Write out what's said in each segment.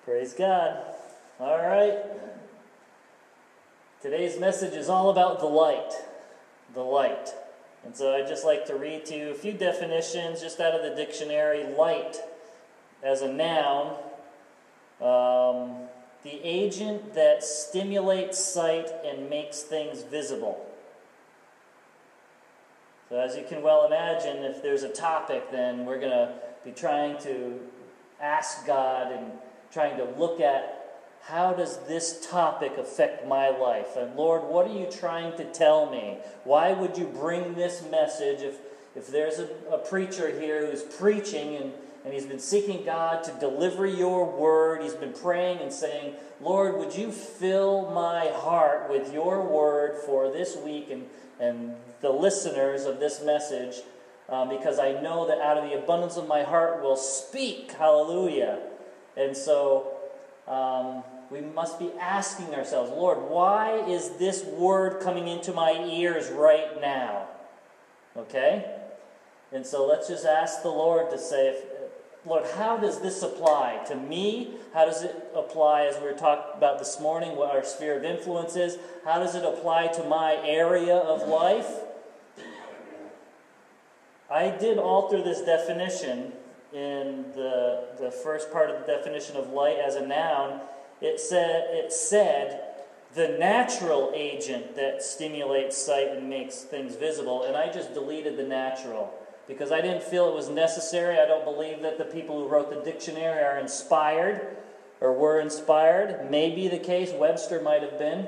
Praise God. All right. Today's message is all about the light. The light. And so I'd just like to read to you a few definitions just out of the dictionary. Light as a noun. The agent that stimulates sight and makes things visible. So as you can well imagine, if there's a topic, then we're going to be trying to ask God and trying to look at how does this topic affect my life? And Lord, what are you trying to tell me? Why would you bring this message if there's a preacher here who's preaching and he's been seeking God to deliver your word. He's been praying and saying, Lord, would you fill my heart with your word for this week and the listeners of this message, because I know that out of the abundance of my heart will speak. Hallelujah. And so we must be asking ourselves, Lord, why is this word coming into my ears right now? Okay? And so let's just ask the Lord to say, Lord, how does this apply to me? How does it apply, as we were talking about this morning, what our sphere of influence is? How does it apply to my area of life? I did alter this definition in the first part of the definition of light as a noun. It said the natural agent that stimulates sight and makes things visible, and I just deleted the natural because I didn't feel it was necessary. I don't believe that the people who wrote the dictionary are inspired or were inspired. Maybe the case, Webster might have been,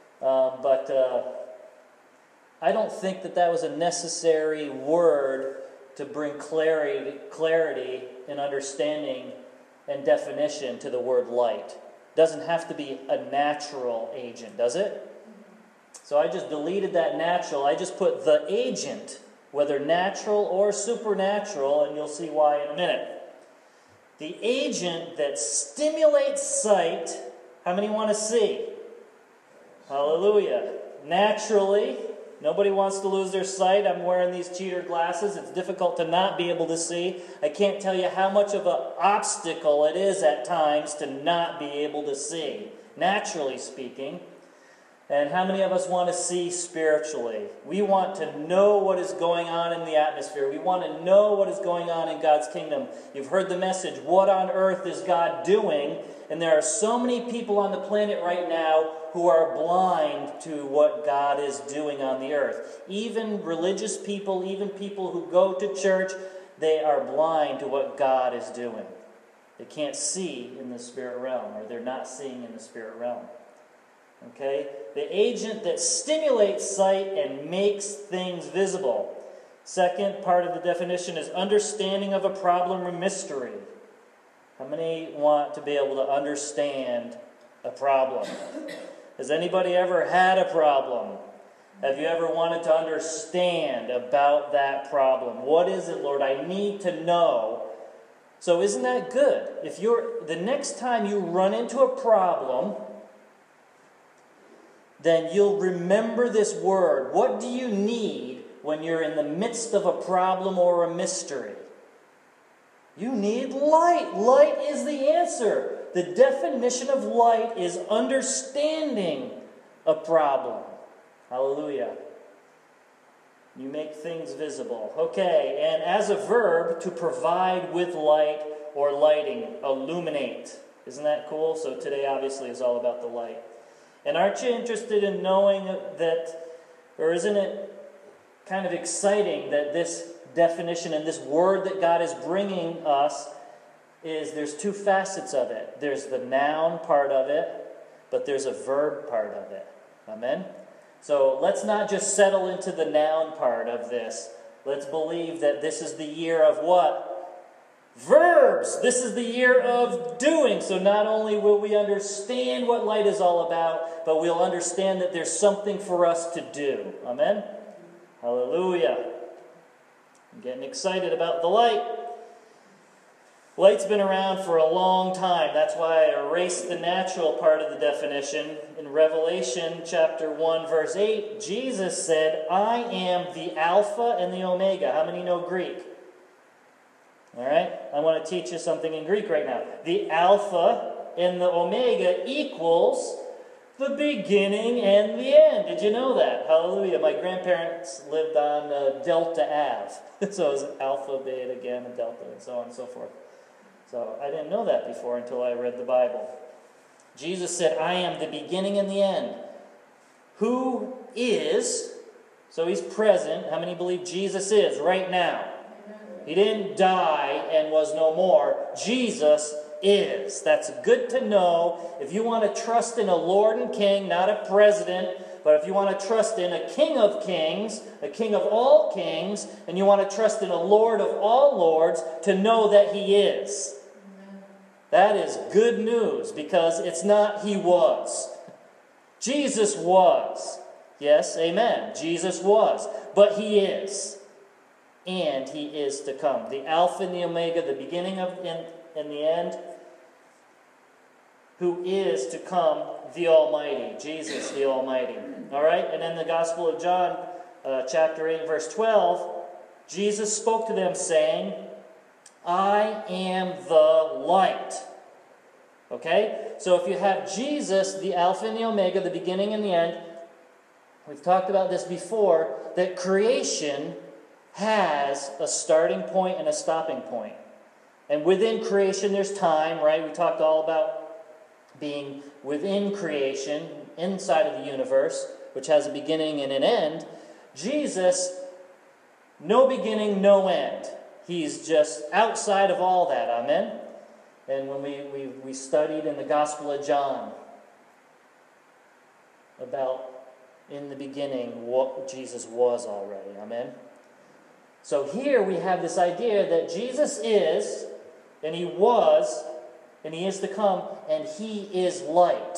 but I don't think that was a necessary word to bring clarity and understanding and definition to the word light. It doesn't have to be a natural agent, does it? So I just deleted that natural. I just put the agent, whether natural or supernatural, and you'll see why in a minute. The agent that stimulates sight, how many want to see? Hallelujah. Naturally, nobody wants to lose their sight. I'm wearing these cheater glasses. It's difficult to not be able to see. I can't tell you how much of an obstacle it is at times to not be able to see, naturally speaking. And how many of us want to see spiritually? We want to know what is going on in the atmosphere. We want to know what is going on in God's kingdom. You've heard the message, what on earth is God doing? And there are so many people on the planet right now who are blind to what God is doing on the earth. Even religious people, even people who go to church, they are blind to what God is doing. They can't see in the spirit realm, or they're not seeing in the spirit realm. Okay? The agent that stimulates sight and makes things visible. Second part of the definition is understanding of a problem or mystery. How many want to be able to understand a problem? Has anybody ever had a problem? Have you ever wanted to understand about that problem? What is it, Lord? I need to know. So isn't that good? If the next time you run into a problem, then you'll remember this word. What do you need when you're in the midst of a problem or a mystery? You need light. Light is the answer. The definition of light is understanding a problem. Hallelujah. You make things visible. Okay, and as a verb, to provide with light or lighting, illuminate. Isn't that cool? So today obviously is all about the light. And aren't you interested in knowing that, or isn't it kind of exciting that this definition and this word that God is bringing us there's two facets of it. There's the noun part of it, but there's a verb part of it. Amen? So let's not just settle into the noun part of this. Let's believe that this is the year of what? Verbs. This is the year of doing. So not only will we understand what light is all about, but we'll understand that there's something for us to do. Amen? Hallelujah. I'm getting excited about the light. Light's been around for a long time. That's why I erased the natural part of the definition. In Revelation chapter 1, verse 8, Jesus said, I am the Alpha and the Omega. How many know Greek? All right? I want to teach you something in Greek right now. The Alpha and the Omega equals the beginning and the end. Did you know that? Hallelujah. My grandparents lived on Delta Ave. So it was Alpha, Beta, Gamma, Delta, and so on and so forth. So I didn't know that before until I read the Bible. Jesus said, I am the beginning and the end. Who is, so he's present. How many believe Jesus is right now? He didn't die and was no more. Jesus is. That's good to know. If you want to trust in a Lord and King, not a president, but if you want to trust in a King of Kings, a King of all kings, and you want to trust in a Lord of all lords, to know that He is. Amen. That is good news, because it's not He was. Jesus was. Yes, amen. Jesus was. But He is. And He is to come. The Alpha and the Omega, the beginning of and the end, who is to come, the Almighty. Jesus, the Almighty. All right? And in the Gospel of John, chapter 8, verse 12, Jesus spoke to them saying, I am the light. Okay? So if you have Jesus, the Alpha and the Omega, the beginning and the end, we've talked about this before, that creation has a starting point and a stopping point. And within creation there's time, right? We talked all about being within creation, inside of the universe, which has a beginning and an end. Jesus, no beginning, no end. He's just outside of all that, amen? And when we studied in the Gospel of John about, in the beginning, what Jesus was already, amen? So here we have this idea that Jesus is, and He was, and He is to come, and He is light.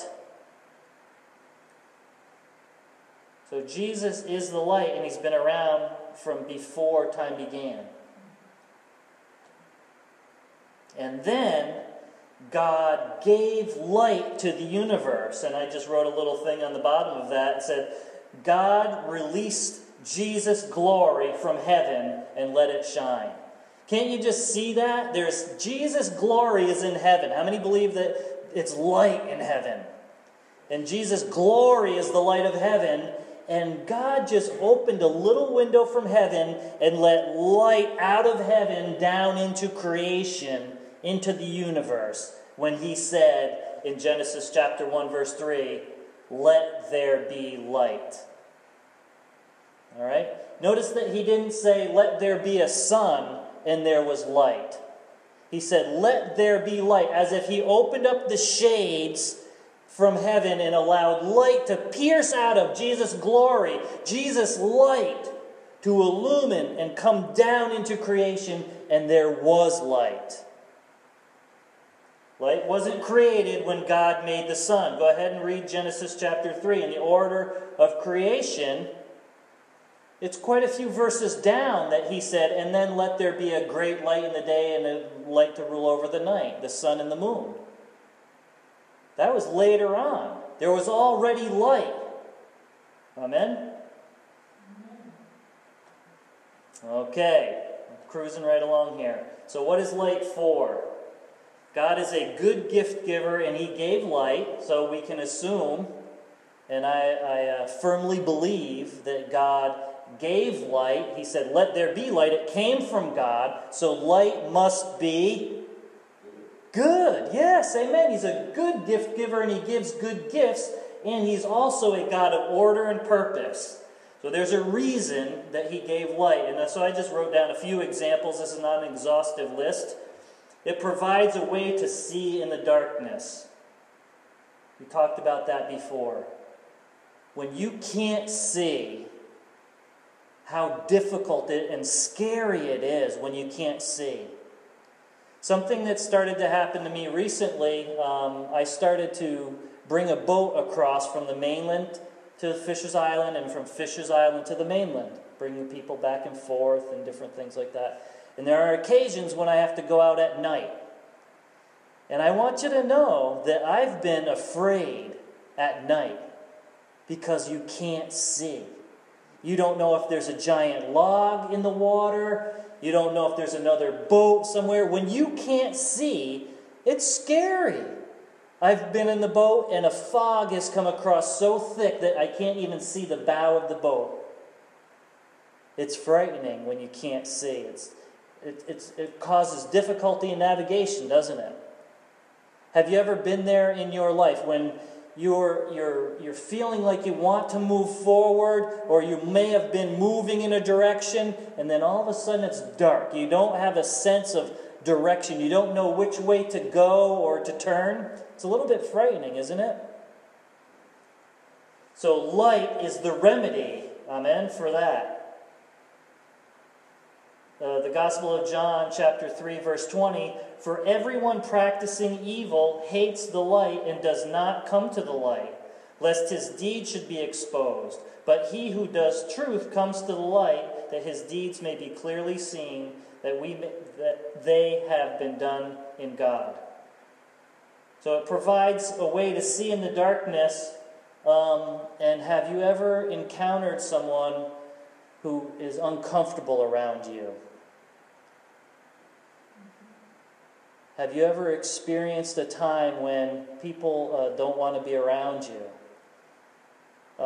So Jesus is the light, and He's been around from before time began. And then God gave light to the universe. And I just wrote a little thing on the bottom of that. It said, God released Jesus' glory from heaven and let it shine. Can't you just see that? There's Jesus' glory is in heaven. How many believe that it's light in heaven? And Jesus' glory is the light of heaven. And God just opened a little window from heaven and let light out of heaven down into creation, into the universe, when He said in Genesis chapter 1 verse 3, let there be light. All right? Notice that He didn't say, let there be a sun and there was light. He said, let there be light, as if He opened up the shades from heaven and allowed light to pierce out of Jesus' glory, Jesus' light, to illumine and come down into creation, and there was light. Light wasn't created when God made the sun. Go ahead and read Genesis chapter 3. In the order of creation, it's quite a few verses down that He said, and then let there be a great light in the day and a light to rule over the night, the sun and the moon. That was later on. There was already light. Amen? Okay, I'm cruising right along here. So what is light for? God is a good gift giver, and He gave light, so we can assume, and I firmly believe that God gave light. He said, let there be light. It came from God, so light must be good. Yes, amen. He's a good gift giver, and He gives good gifts, and He's also a God of order and purpose. So there's a reason that He gave light. And so I just wrote down a few examples. This is not an exhaustive list. It provides a way to see in the darkness. We talked about that before. When you can't see, how difficult and scary it is when you can't see. Something that started to happen to me recently, I started to bring a boat across from the mainland to Fisher's Island and from Fisher's Island to the mainland, bringing people back and forth and different things like that. And there are occasions when I have to go out at night. And I want you to know that I've been afraid at night because you can't see. You don't know if there's a giant log in the water. You don't know if there's another boat somewhere. When you can't see, it's scary. I've been in the boat and a fog has come across so thick that I can't even see the bow of the boat. It's frightening when you can't see. It causes difficulty in navigation, doesn't it? Have you ever been there in your life when you're feeling like you want to move forward, or you may have been moving in a direction, and then all of a sudden it's dark. You don't have a sense of direction. You don't know which way to go or to turn. It's a little bit frightening, isn't it? So light is the remedy, amen, for that. The Gospel of John, chapter 3, verse 20, "For everyone practicing evil hates the light and does not come to the light, lest his deeds should be exposed. But he who does truth comes to the light, that his deeds may be clearly seen, that they have been done in God." So it provides a way to see in the darkness. And have you ever encountered someone who is uncomfortable around you? Have you ever experienced a time when people don't want to be around you?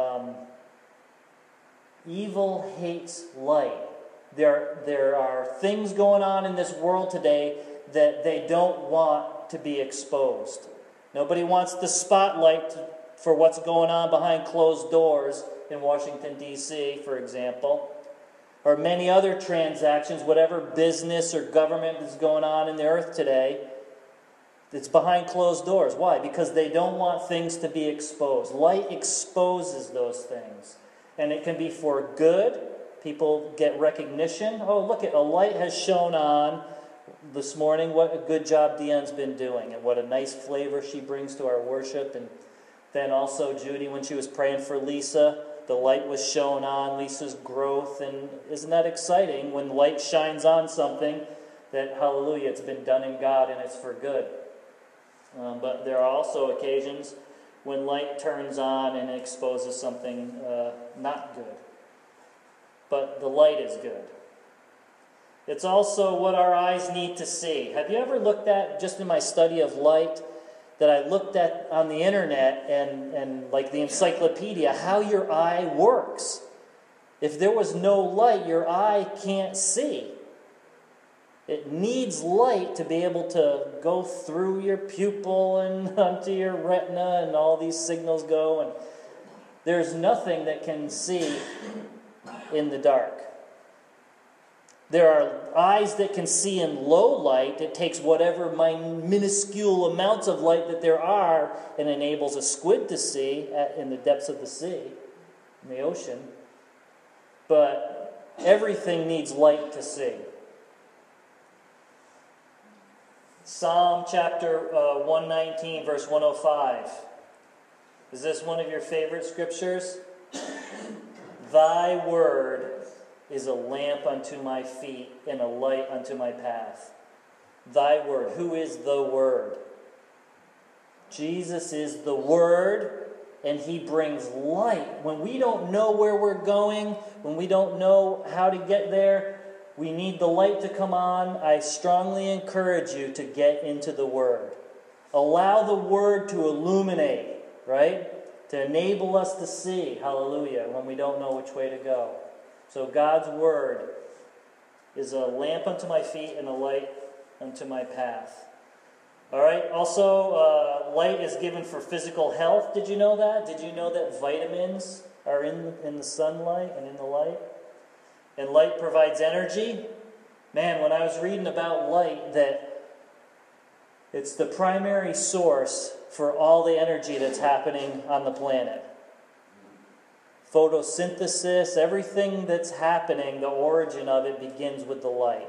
Evil hates light. There are things going on in this world today that they don't want to be exposed. Nobody wants the spotlight for what's going on behind closed doors in Washington, D.C., for example. Or many other transactions, whatever business or government is going on in the earth today, it's behind closed doors. Why? Because they don't want things to be exposed. Light exposes those things. And it can be for good. People get recognition. Oh, look, a light has shone on this morning. What a good job Deanne's been doing. And what a nice flavor she brings to our worship. And then also Judy, when she was praying for Lisa, the light was shown on Lisa's growth. And isn't that exciting when light shines on something that, hallelujah, it's been done in God and it's for good. But there are also occasions when light turns on and exposes something not good. But the light is good. It's also what our eyes need to see. Have you ever looked at, just in my study of light, that I looked at on the internet and like the encyclopedia, how your eye works. If there was no light, your eye can't see. It needs light to be able to go through your pupil and onto your retina, and all these signals go. And there's nothing that can see in the dark. There are eyes that can see in low light. It takes whatever minuscule amounts of light that there are and enables a squid to see in the depths of the sea, in the ocean. But everything needs light to see. Psalm chapter 119, verse 105. Is this one of your favorite scriptures? Thy word is a lamp unto my feet and a light unto my path. Thy word. Who is the Word? Jesus is the Word, and He brings light. When we don't know where we're going, when we don't know how to get there, we need the light to come on. I strongly encourage you to get into the Word. Allow the Word to illuminate, right? To enable us to see, hallelujah, when we don't know which way to go. So God's Word is a lamp unto my feet and a light unto my path. All right, also light is given for physical health. Did you know that? Did you know that vitamins are in the sunlight and in the light? And light provides energy. Man, when I was reading about light, that it's the primary source for all the energy that's happening on the planet. Photosynthesis, everything that's happening, the origin of it begins with the light.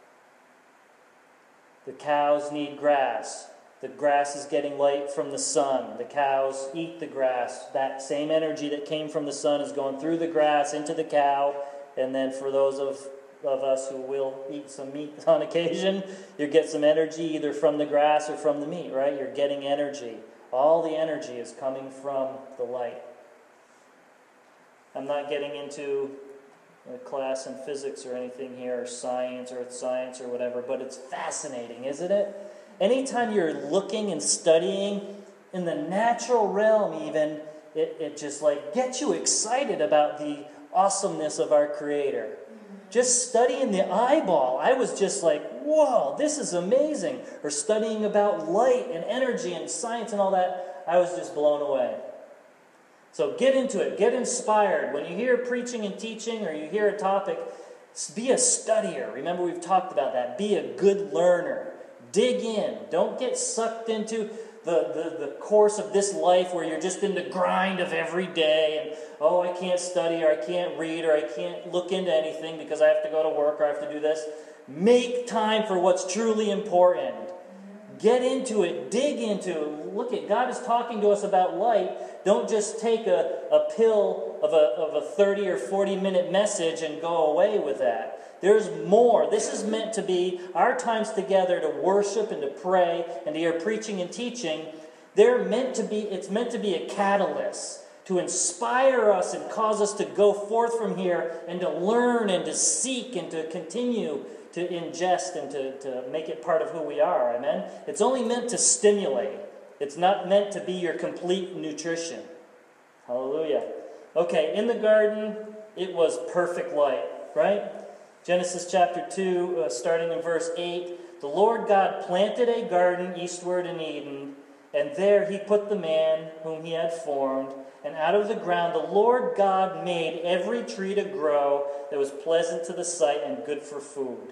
The cows need grass. The grass is getting light from the sun. The cows eat the grass. That same energy that came from the sun is going through the grass into the cow. And then for those of us who will eat some meat on occasion, you get some energy either from the grass or from the meat, right? You're getting energy. All the energy is coming from the light. I'm not getting into a class in physics or anything here, or science, earth science, or whatever, but it's fascinating, isn't it? Anytime you're looking and studying in the natural realm even, it just like gets you excited about the awesomeness of our Creator. Just studying the eyeball, I was just like, whoa, this is amazing. Or studying about light and energy and science and all that, I was just blown away. So get into it. Get inspired. When you hear preaching and teaching or you hear a topic, be a studier. Remember, we've talked about that. Be a good learner. Dig in. Don't get sucked into the course of this life where you're just in the grind of every day and, oh, I can't study or I can't read or I can't look into anything because I have to go to work or I have to do this. Make time for what's truly important. Get into it. Dig into it. Look at God is talking to us about light. Don't just take a pill of a 30 or 40 minute message and go away with that. There's more. This is meant to be our times together to worship and to pray and to hear preaching and teaching. It's meant to be a catalyst to inspire us and cause us to go forth from here and to learn and to seek and to continue to ingest and to make it part of who we are. Amen? It's only meant to stimulate. It's not meant to be your complete nutrition. Hallelujah. Okay, in the garden, it was perfect light, right? Genesis chapter 2, starting in verse 8. The Lord God planted a garden eastward in Eden, and there he put the man whom he had formed. And out of the ground the Lord God made every tree to grow that was pleasant to the sight and good for food.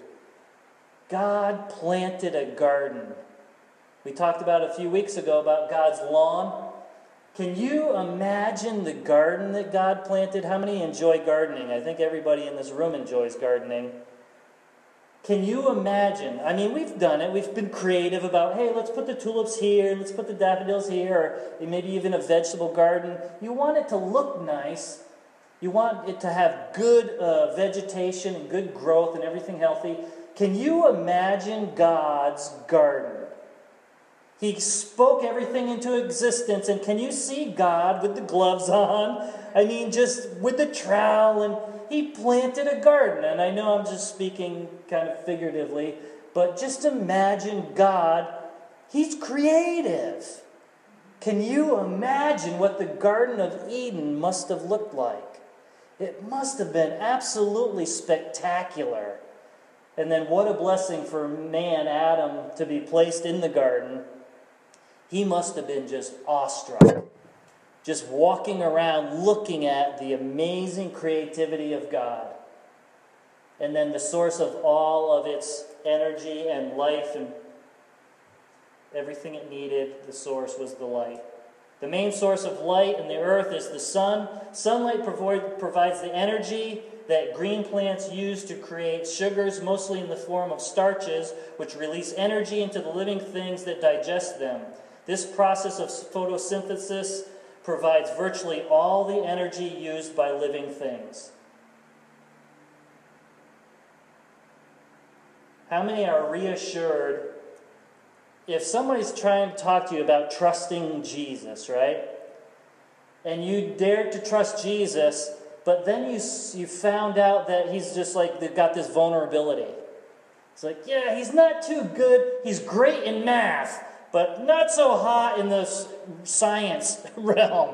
God planted a garden. We talked about a few weeks ago about God's lawn. Can you imagine the garden that God planted? How many enjoy gardening? I think everybody in this room enjoys gardening. Can you imagine? I mean, we've done it. We've been creative about, hey, let's put the tulips here, let's put the daffodils here, or maybe even a vegetable garden. You want it to look nice. You want it to have good vegetation and good growth and everything healthy. Can you imagine God's garden? He spoke everything into existence, and can you see God with the gloves on? I mean, just with the trowel, and he planted a garden. And I know I'm just speaking kind of figuratively, but just imagine God. He's creative. Can you imagine what the Garden of Eden must have looked like? It must have been absolutely spectacular. And then what a blessing for man, Adam, to be placed in the garden. He must have been just awestruck, just walking around looking at the amazing creativity of God. And then the source of all of its energy and life and everything it needed, the source was the light. The main source of light in the earth is the sun. Sunlight provides the energy that green plants use to create sugars, mostly in the form of starches, which release energy into the living things that digest them. This process of photosynthesis provides virtually all the energy used by living things. How many are reassured if somebody's trying to talk to you about trusting Jesus, right? And you dared to trust Jesus, but then you found out that he's just like, they've got this vulnerability. It's like, yeah, he's not too good. He's great in math, but not so hot in the science realm.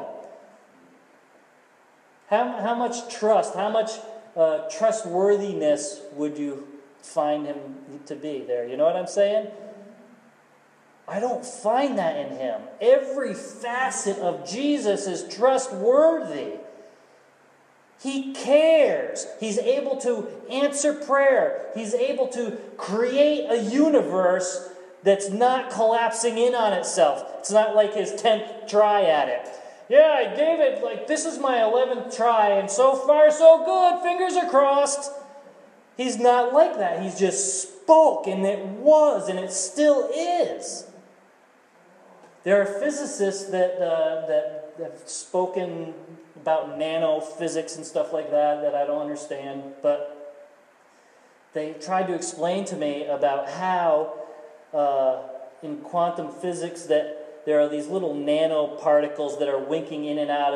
How much trust, how much trustworthiness would you find him to be there? You know what I'm saying? I don't find that in him. Every facet of Jesus is trustworthy. He cares. He's able to answer prayer. He's able to create a universe that's not collapsing in on itself. It's not like his 10th try at it. Yeah, I gave it, like, this is my 11th try, and so far so good. Fingers are crossed. He's not like that. He's just spoke, and it was, and it still is. There are physicists that have spoken about nanophysics and stuff like that I don't understand, but they tried to explain to me about how in quantum physics that there are these little nanoparticles that are winking in and out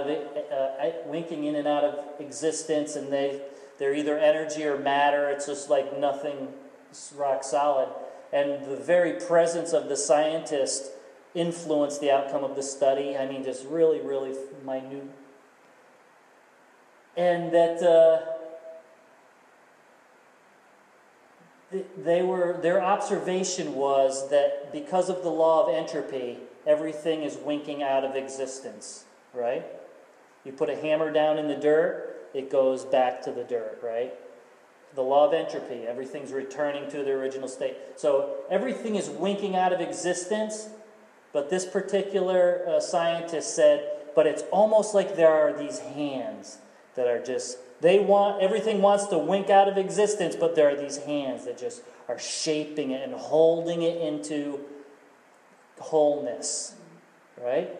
of existence, and they're either energy or matter. It's just like nothing, it's rock solid. And the very presence of the scientist influence the outcome of the study. I mean, just really, really minute. And that their observation was that because of the law of entropy, everything is winking out of existence, right? You put a hammer down in the dirt, it goes back to the dirt, right? The law of entropy, everything's returning to the original state. So everything is winking out of existence, but this particular scientist said, but it's almost like there are these hands that are just, everything wants to wink out of existence, but there are these hands that just are shaping it and holding it into wholeness, right?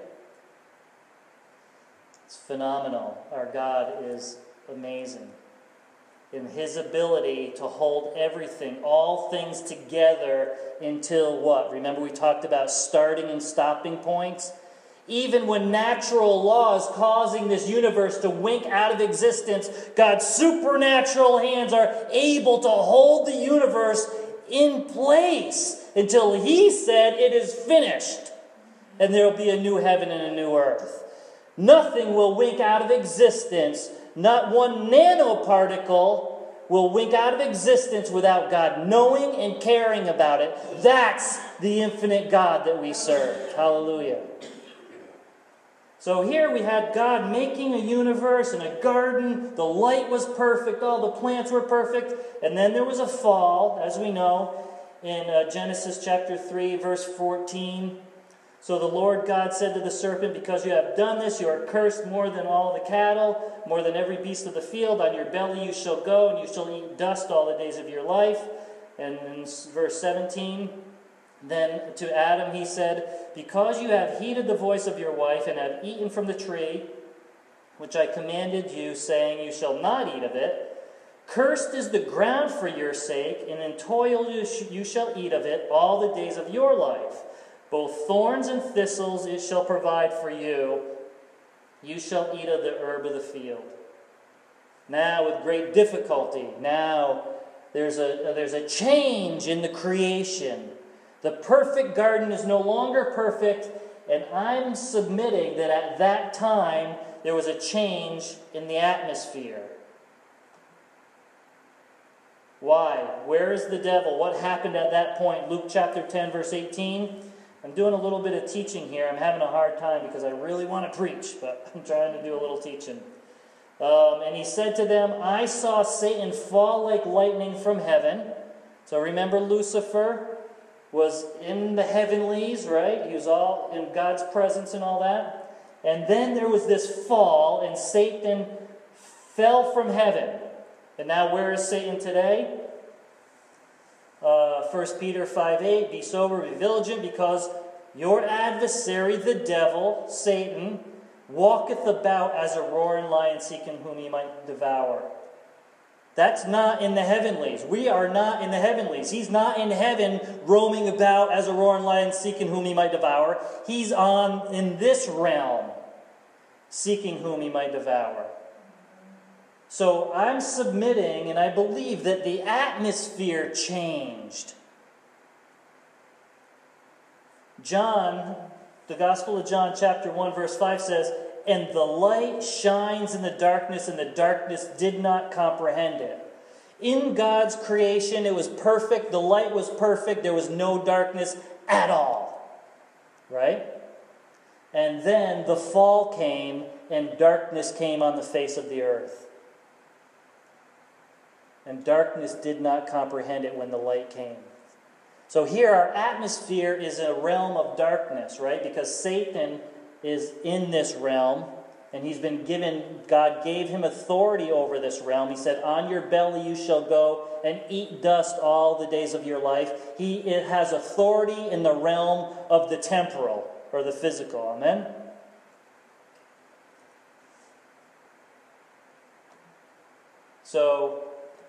It's phenomenal. Our God is amazing in His ability to hold everything, all things together until what? Remember we talked about starting and stopping points? Even when natural law is causing this universe to wink out of existence, God's supernatural hands are able to hold the universe in place until He said it is finished. And there will be a new heaven and a new earth. Nothing will wink out of existence. Not one nanoparticle will wink out of existence without God knowing and caring about it. That's the infinite God that we serve. Hallelujah. So here we had God making a universe and a garden. The light was perfect. All the plants were perfect. And then there was a fall, as we know, in Genesis chapter 3, verse 14. So the Lord God said to the serpent, because you have done this, you are cursed more than all the cattle, more than every beast of the field. On your belly you shall go, and you shall eat dust all the days of your life. And in verse 17, then to Adam he said, because you have heeded the voice of your wife, and have eaten from the tree, which I commanded you, saying, you shall not eat of it, cursed is the ground for your sake, and in toil you shall eat of it all the days of your life. Both thorns and thistles it shall provide for you. You shall eat of the herb of the field. Now, with great difficulty, there's a change in the creation. The perfect garden is no longer perfect, and I'm submitting that at that time there was a change in the atmosphere. Why? Where is the devil? What happened at that point? Luke chapter 10, verse 18. I'm doing a little bit of teaching here. I'm having a hard time because I really want to preach, but I'm trying to do a little teaching. And he said to them, I saw Satan fall like lightning from heaven. So remember Lucifer was in the heavenlies, right? He was all in God's presence and all that. And then there was this fall, and Satan fell from heaven. And now where is Satan today? 1 Peter 5:8, be sober, be vigilant, because your adversary, the devil, Satan, walketh about as a roaring lion, seeking whom he might devour. That's not in the heavenlies. We are not in the heavenlies. He's not in heaven roaming about as a roaring lion, seeking whom he might devour. He's in this realm, seeking whom he might devour. So I'm submitting, and I believe that the atmosphere changed. John, the Gospel of John, chapter 1, verse 5 says, and the light shines in the darkness, and the darkness did not comprehend it. In God's creation, it was perfect. The light was perfect. There was no darkness at all. Right? And then the fall came, and darkness came on the face of the earth. And darkness did not comprehend it when the light came. So here our atmosphere is a realm of darkness, right? Because Satan is in this realm, and God gave him authority over this realm. He said, on your belly you shall go and eat dust all the days of your life. It has authority in the realm of the temporal, or the physical. Amen? So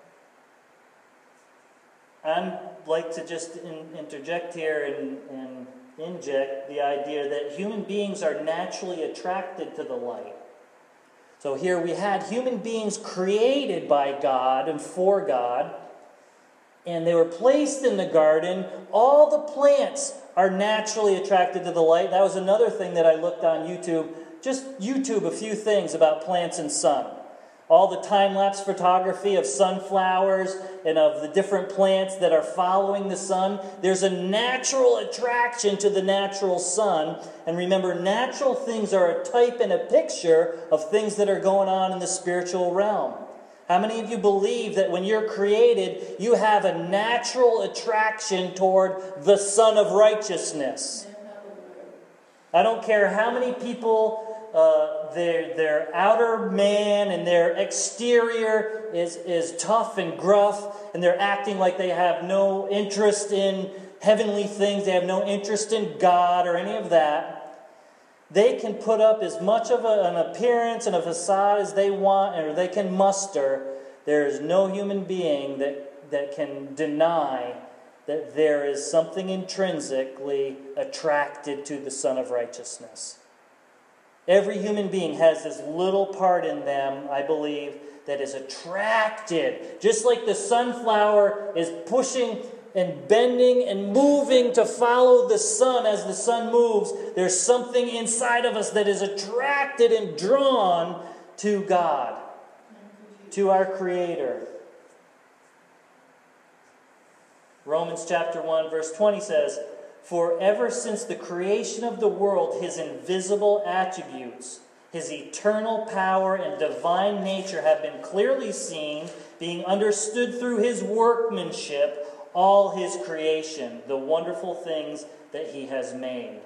I'd like to just interject here and inject the idea that human beings are naturally attracted to the light. So here we had human beings created by God and for God, and they were placed in the garden. All the plants are naturally attracted to the light. That was another thing that I looked on YouTube. Just YouTube a few things about plants and sun. All the time-lapse photography of sunflowers and of the different plants that are following the sun. There's a natural attraction to the natural sun. And remember, natural things are a type and a picture of things that are going on in the spiritual realm. How many of you believe that when you're created, you have a natural attraction toward the Son of Righteousness? I don't care how many people, their outer man and their exterior is tough and gruff, and they're acting like they have no interest in heavenly things, they have no interest in God or any of that. They can put up as much of an appearance and a facade as they want, or they can muster. There is no human being that can deny that there is something intrinsically attracted to the Son of Righteousness. Every human being has this little part in them, I believe, that is attracted. Just like the sunflower is pushing and bending and moving to follow the sun as the sun moves, there's something inside of us that is attracted and drawn to God, to our Creator. Romans chapter 1 verse 20 says, "For ever since the creation of the world, His invisible attributes, His eternal power and divine nature have been clearly seen, being understood through His workmanship, all His creation, the wonderful things that He has made."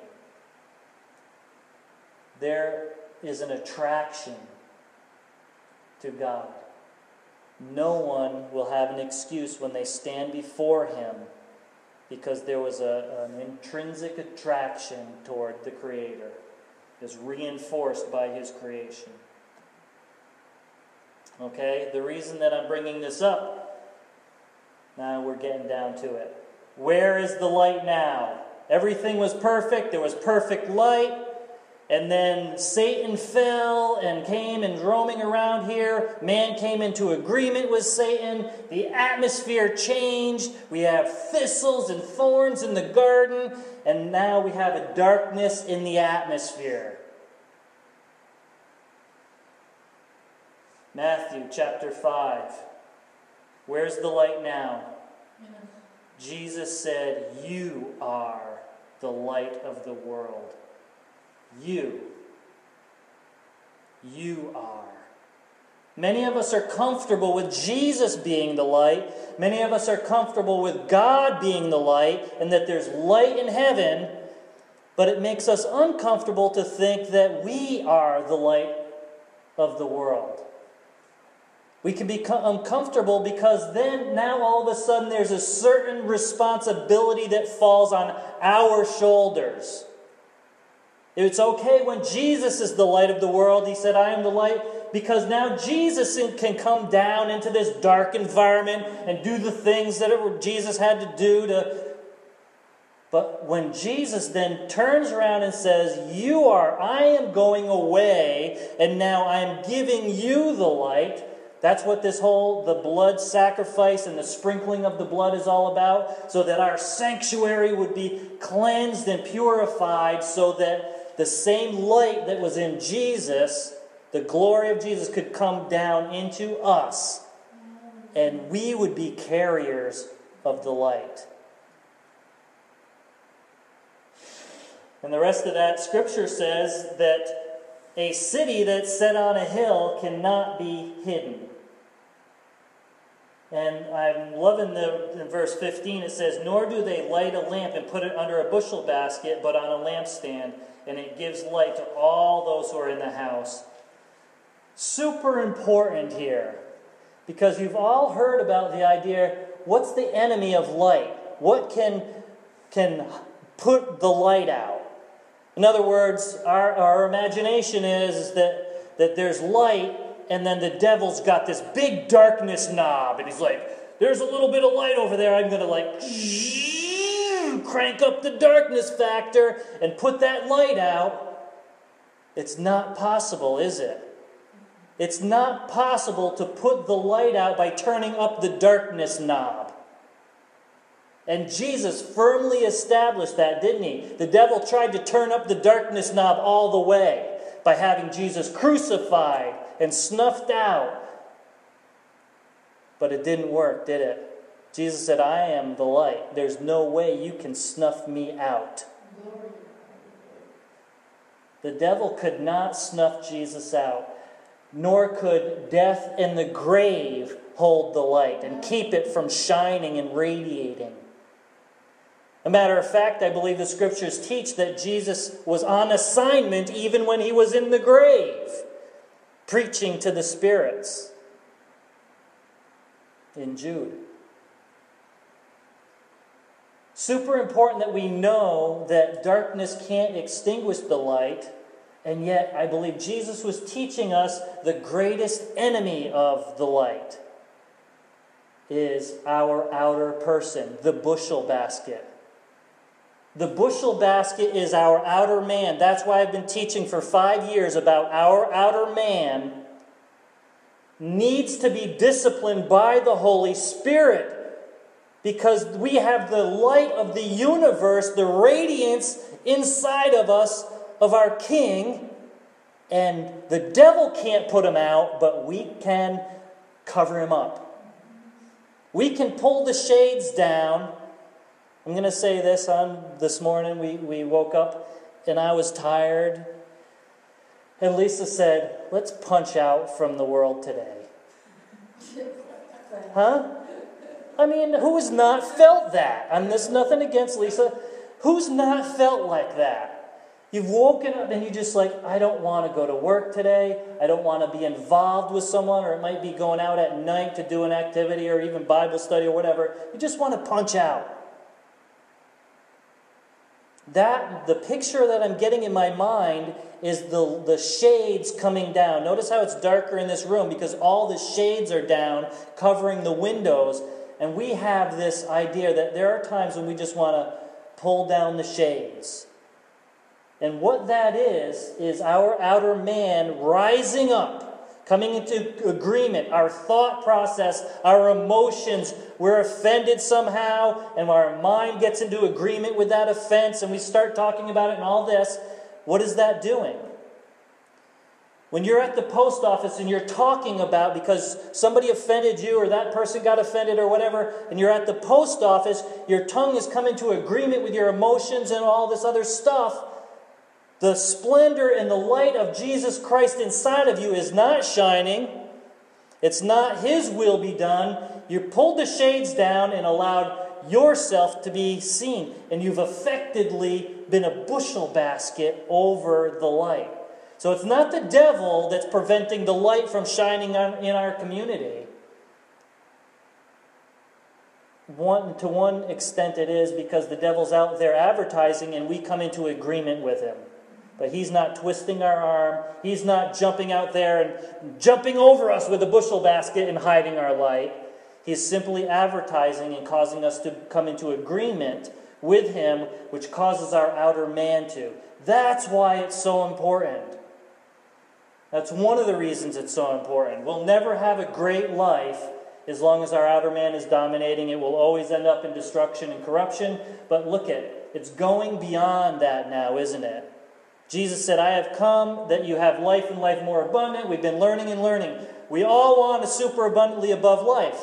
There is an attraction to God. No one will have an excuse when they stand before Him, because there was an intrinsic attraction toward the Creator. It's reinforced by His creation. Okay, the reason that I'm bringing this up, now we're getting down to it. Where is the light now? Everything was perfect. There was perfect light. And then Satan fell and came and roaming around here. Man came into agreement with Satan. The atmosphere changed. We have thistles and thorns in the garden. And now we have a darkness in the atmosphere. Matthew chapter 5. Where's the light now? Jesus said, "You are the light of the world." You are. Many of us are comfortable with Jesus being the light. Many of us are comfortable with God being the light, and that there's light in heaven. But it makes us uncomfortable to think that we are the light of the world. We can become uncomfortable because then now all of a sudden there's a certain responsibility that falls on our shoulders. It's okay when Jesus is the light of the world. He said, "I am the light," because now Jesus can come down into this dark environment and do the things that Jesus had to do. But when Jesus then turns around and says, I am going away, and now I am giving you the light. That's what the blood sacrifice and the sprinkling of the blood is all about, so that our sanctuary would be cleansed and purified, so that the same light that was in Jesus, the glory of Jesus, could come down into us, and we would be carriers of the light. And the rest of that scripture says that a city that's set on a hill cannot be hidden. And I'm loving in verse 15, it says, "Nor do they light a lamp and put it under a bushel basket, but on a lampstand, and it gives light to all those who are in the house." Super important here, because you've all heard about the idea, what's the enemy of light? What can put the light out? In other words, our imagination is that there's light, and then the devil's got this big darkness knob, and he's like, "There's a little bit of light over there. I'm going to crank up the darkness factor and put that light out." It's not possible, is it? It's not possible to put the light out by turning up the darkness knob. And Jesus firmly established that, didn't he? The devil tried to turn up the darkness knob all the way by having Jesus crucified and snuffed out. But it didn't work, did it? Jesus said, I am the light. There's no way you can snuff me out. The devil could not snuff Jesus out, nor could death and the grave hold the light and keep it from shining and radiating. A matter of fact, I believe the scriptures teach that Jesus was on assignment even when he was in the grave, preaching to the spirits in Jude. Super important that we know that darkness can't extinguish the light, and yet I believe Jesus was teaching us the greatest enemy of the light is our outer person, the bushel basket. The bushel basket is our outer man. That's why I've been teaching for 5 years about our outer man needs to be disciplined by the Holy Spirit. Because we have the light of the universe, the radiance inside of us, of our King. And the devil can't put him out, but we can cover him up. We can pull the shades down. I'm going to say this. This morning we woke up and I was tired. And Lisa said, let's punch out from the world today. Huh? I mean, who has not felt that? And there's nothing against Lisa. Who's not felt like that? You've woken up and you're just like, I don't want to go to work today. I don't want to be involved with someone, or it might be going out at night to do an activity or even Bible study or whatever. You just want to punch out. The picture that I'm getting in my mind is the shades coming down. Notice how it's darker in this room because all the shades are down, covering the windows. And we have this idea that there are times when we just want to pull down the shades. And what that is our outer man rising up, coming into agreement, our thought process, our emotions. We're offended somehow, and our mind gets into agreement with that offense, and we start talking about it and all this. What is that doing? When you're at the post office and you're talking about because somebody offended you or that person got offended or whatever, and you're at the post office, your tongue is coming to agreement with your emotions and all this other stuff. The splendor and the light of Jesus Christ inside of you is not shining. It's not His will be done. You pulled the shades down and allowed yourself to be seen. And you've effectively been a bushel basket over the light. So it's not the devil that's preventing the light from shining in our community. To one extent it is because the devil's out there advertising and we come into agreement with him. But he's not twisting our arm. He's not jumping out there and jumping over us with a bushel basket and hiding our light. He's simply advertising and causing us to come into agreement with him, which causes our outer man to. That's why it's so important. That's one of the reasons it's so important. We'll never have a great life as long as our outer man is dominating. It will always end up in destruction and corruption. But look it's going beyond that now, isn't it? Jesus said, I have come that you have life and life more abundant. We've been learning and learning. We all want a super abundantly above life.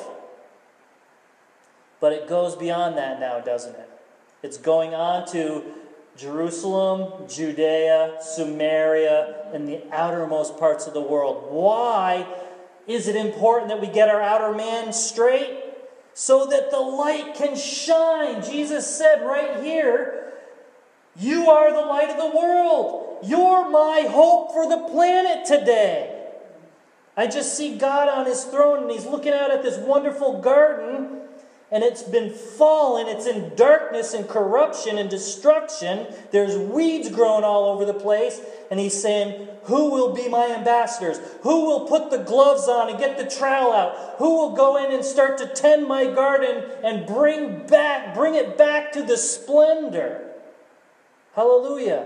But it goes beyond that now, doesn't it? It's going on to Jerusalem, Judea, Samaria, and the outermost parts of the world. Why is it important that we get our outer man straight? So that the light can shine. Jesus said right here, you are the light of the world. You're my hope for the planet today. I just see God on His throne and He's looking out at this wonderful garden. And it's been fallen. It's in darkness and corruption and destruction. There's weeds growing all over the place. And He's saying, who will be my ambassadors? Who will put the gloves on and get the trowel out? Who will go in and start to tend my garden and bring it back to the splendor? Hallelujah.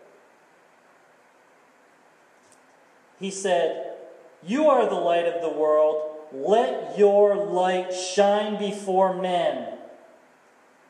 He said, you are the light of the world. Let your light shine before men.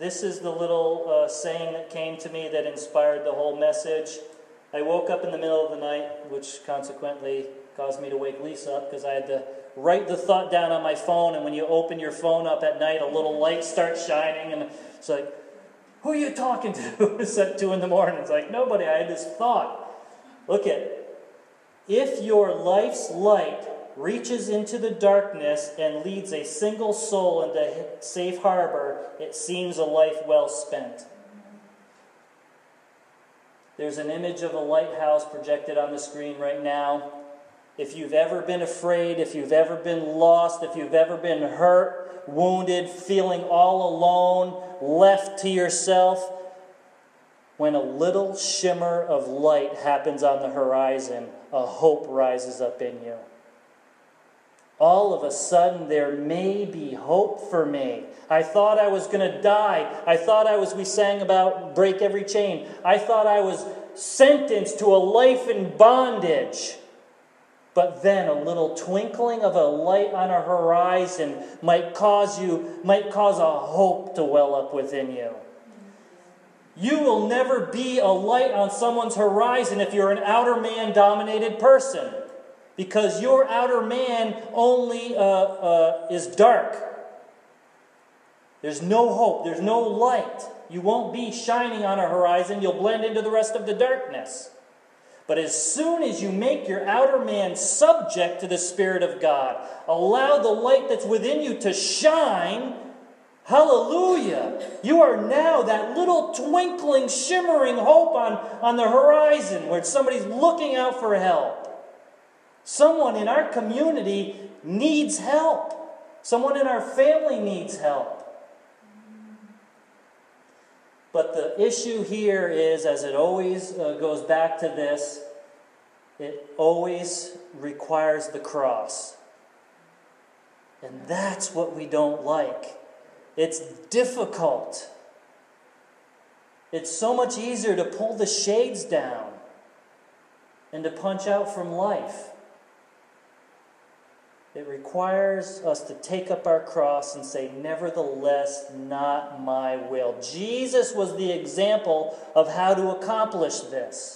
This is the little saying that came to me that inspired the whole message. I woke up in the middle of the night, which consequently caused me to wake Lisa up because I had to write the thought down on my phone, and when you open your phone up at night, a little light starts shining, and it's like, who are you talking to? It's at 2 in the morning. It's like, nobody. I had this thought. Look at it. If your life's light reaches into the darkness and leads a single soul into safe harbor, it seems a life well spent. There's an image of a lighthouse projected on the screen right now. If you've ever been afraid, if you've ever been lost, if you've ever been hurt, wounded, feeling all alone, left to yourself, when a little shimmer of light happens on the horizon, a hope rises up in you. All of a sudden, there may be hope for me. I thought I was going to die. I thought we sang about break every chain. I thought I was sentenced to a life in bondage. But then a little twinkling of a light on a horizon might cause a hope to well up within you. You will never be a light on someone's horizon if you're an outer man-dominated person. Because your outer man only is dark. There's no hope. There's no light. You won't be shining on a horizon. You'll blend into the rest of the darkness. But as soon as you make your outer man subject to the Spirit of God, allow the light that's within you to shine, hallelujah, you are now that little twinkling, shimmering hope on the horizon where somebody's looking out for help. Someone in our community needs help. Someone in our family needs help. But the issue here is, as it always goes back to this, it always requires the cross. And that's what we don't like. It's difficult. It's so much easier to pull the shades down and to punch out from life. It requires us to take up our cross and say, nevertheless, not my will. Jesus was the example of how to accomplish this.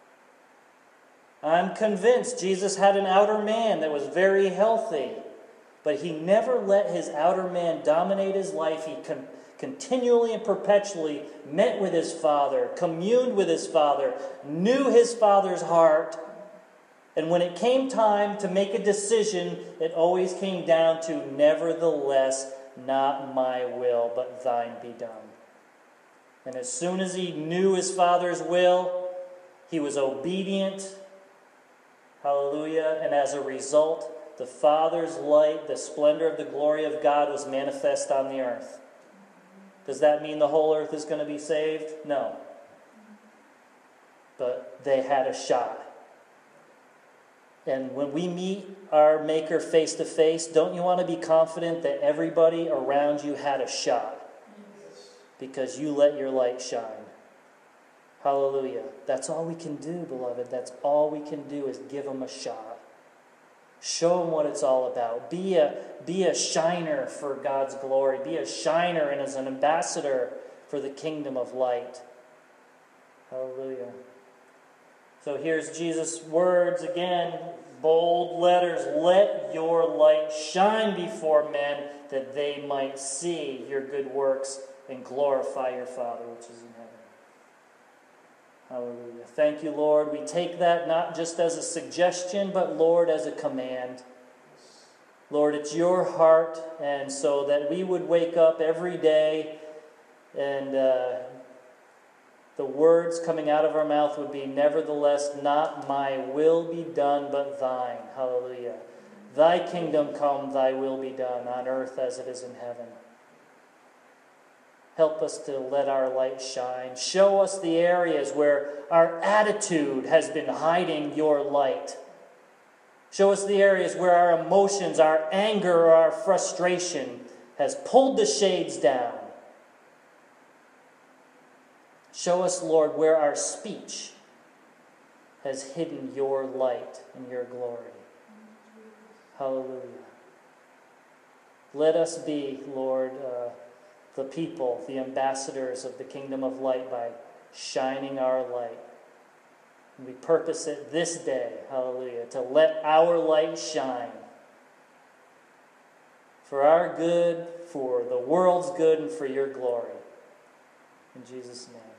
I'm convinced Jesus had an outer man that was very healthy, but he never let his outer man dominate his life. He continually and perpetually met with his Father, communed with his Father, knew his Father's heart. And when it came time to make a decision, it always came down to, nevertheless, not my will, but thine be done. And as soon as he knew his Father's will, he was obedient. Hallelujah. And as a result, the Father's light, the splendor of the glory of God was manifest on the earth. Does that mean the whole earth is going to be saved? No. But they had a shot. And when we meet our Maker face to face, don't you want to be confident that everybody around you had a shot? Because you let your light shine. Hallelujah. That's all we can do, beloved. That's all we can do is give them a shot. Show them what it's all about. Be a shiner for God's glory. Be a shiner and as an ambassador for the kingdom of light. Hallelujah. So here's Jesus' words again, bold letters. Let your light shine before men that they might see your good works and glorify your Father which is in heaven. Hallelujah. Thank you, Lord. We take that not just as a suggestion, but, Lord, as a command. Lord, it's your heart, and so that we would wake up every day and the words coming out of our mouth would be, nevertheless, not my will be done, but thine. Hallelujah. Thy kingdom come, thy will be done, on earth as it is in heaven. Help us to let our light shine. Show us the areas where our attitude has been hiding your light. Show us the areas where our emotions, our anger, or our frustration has pulled the shades down. Show us, Lord, where our speech has hidden your light and your glory. Hallelujah. Let us be, Lord, the people, the ambassadors of the kingdom of light, by shining our light. And we purpose it this day, hallelujah, to let our light shine for our good, for the world's good, and for your glory. In Jesus' name.